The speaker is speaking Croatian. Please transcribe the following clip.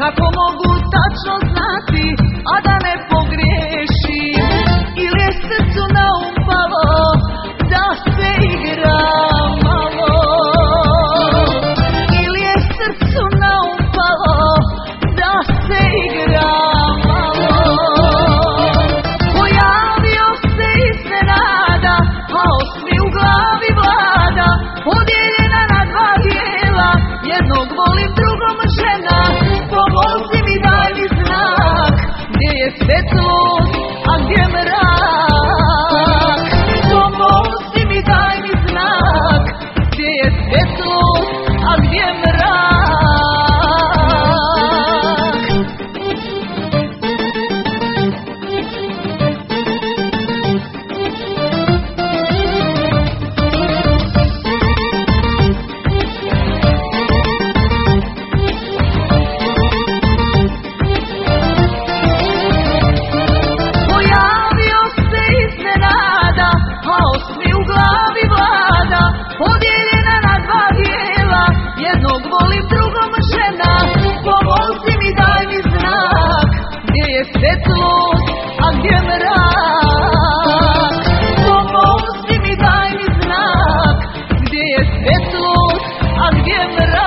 Kako mogu tačno znati, a da ne pogriješim? Ili je srcu na um palo da se igra malo? Ili je srcu na um palo da se igra malo? Pojavio se iznenada, haos mi u glavi vlada, podijeljena na dva dijela, jednog volim, drugom žena. Pomozi mi, daj mi znak, gdje je svetlost, a gdje mrak? Pomozi mi, daj mi znak, gdje je svetlost, a gdje mrak? Podijeljena na dva dijela, jednog volim, drugom žena. Pomozi mi, daj mi znak, gdje je svetlost, a gdje mrak? Pomozi mi, daj mi znak, gdje je svetlost, a gdje mrak?